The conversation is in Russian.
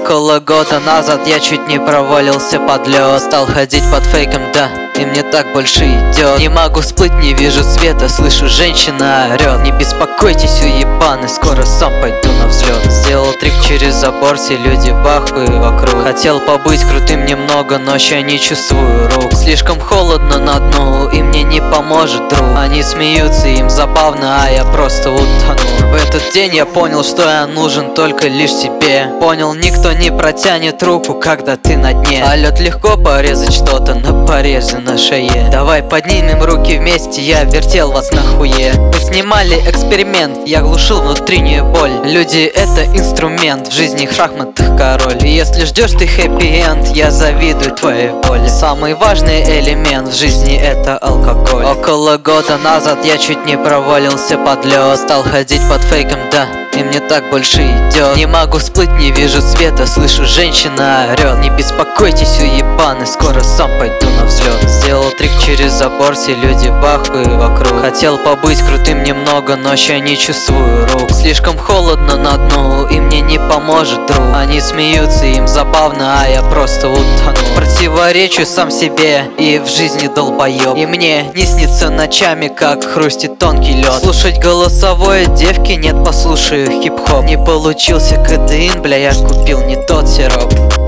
Около года назад я чуть не провалился под лед. Стал ходить под фейком, да, и мне так больше идет. Не могу всплыть, не вижу света, слышу, женщина орет. Не беспокойтесь, уебаны, скоро сам пойду на взлет. Сделал трик через забор, все люди в ахуе вокруг. Хотел побыть крутым немного, но ща не чувствую рук. Слишком холодно на дну, и мне не поможет друг. Они смеются, им забавно, а я просто утонул. В этот день я понял, что я нужен только лишь себе. Понял, никто не протянет руку, когда ты на дне. А лед легко порезать что-то на порезе на шее. Давай поднимем руки вместе, я вертел вас на хуе. Мы снимали эксперимент, я глушил внутреннюю боль. Люди — это инструмент, в жизни шахматных король. И если ждешь ты хэппи-энд, я завидую твоей воле. Самый важный элемент в жизни — это алкоголь. Около года назад я чуть не провалился под лед. Стал ходить под фейком, да, и мне так больше идет. Не могу всплыть, не вижу света, слышу, женщина орет. Не беспокойтесь, уебаны, скоро сам пойду на взлет. Сделал трик через забор, все люди в ахуе вокруг. Хотел побыть крутым немного, но ща не чувствую рук. Слишком холодно на дну, и мне не поможет друг. Они смеются, им забавно, а я просто утонул. Противоречу сам себе и в жизни долбоеб. И мне не снится ночами, как хрустит тонкий лед. Слушать голосовое девки нет, послушаю хип-хоп. Не получился КДИН, бля, я купил не тот сироп.